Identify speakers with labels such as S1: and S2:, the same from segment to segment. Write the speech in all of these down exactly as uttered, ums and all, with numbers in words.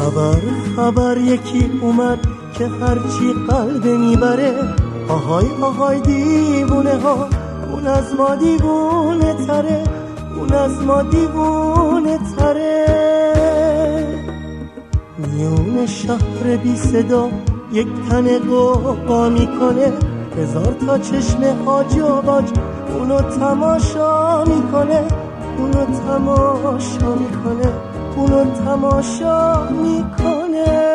S1: خبر خبر یکی اومد که هرچی قلب میبره، آهای آهای دیوونه ها، اون از ما دیوونه تره، اون از ما دیوونه تره. میون شهر بی صدا یک تن قوقا میکنه، هزار تا چشم حاج و باج اونو تماشا میکنه، اونو تماشا میکنه، اونو تماشا میکنه.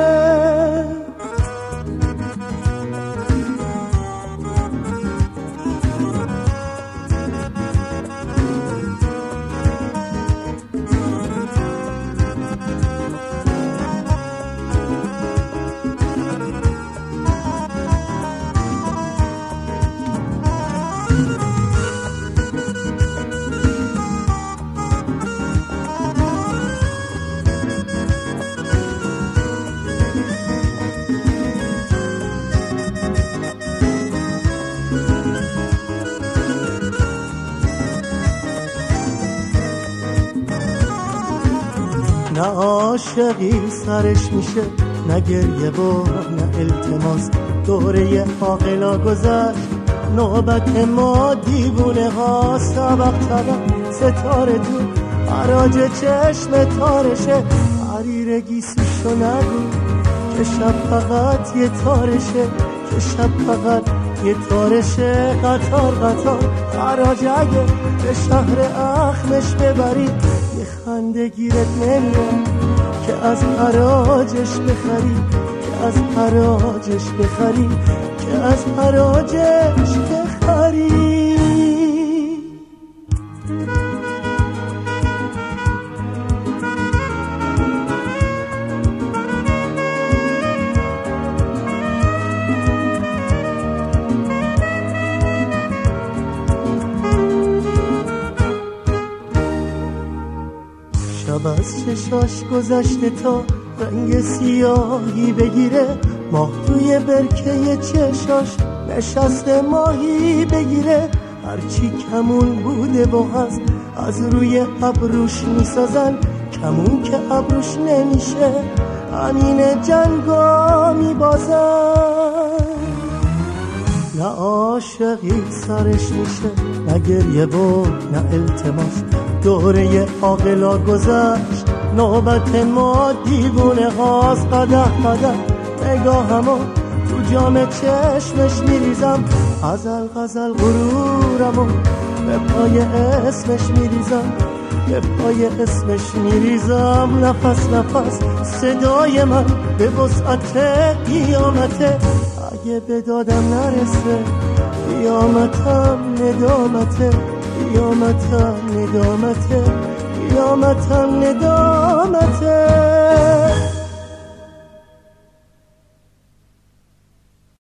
S1: نه عاشقی سرش میشه، نه گریه و نه التماس، دوره عاقلا گذشت، نوبت ما دیوونه ها. سبق طبق ستاره تو حراج چشم تارشه، حریر گیسیشو نگو که شب فقط یه تارشه، که شب فقط یه تارشه. قطار قطار حراج اگه به شهر اخمش ببری، خنده گیرت نمیاد که از حراجش بخری، که از حراجش بخری، که از حراجش بخری. شب از چشاش گذشته تا رنگ سیاهی بگیره، ماه توی برکه چشاش نشسته ماهی بگیره. هرچی کمون بوده و هست از روی ابروش میسازن، کمون که ابروش نمیشه همین جنگا میبازن. نه عاشقی سرش میشه، نه گریه و نه التماس، دوره عاقلا گذشت، نوبت ما دیوونه هاست. قدح قدح نگاهمو تو جام چشمش میریزم، غزل غزل غرورمو به پای اسمش میریزم، به پای اسمش میریزم. نفس نفس صدای من به وسعت قیامته، اگه به دادم نرسه قیامتم ندامته، قیامتم ندامته، قیامتم ندامته.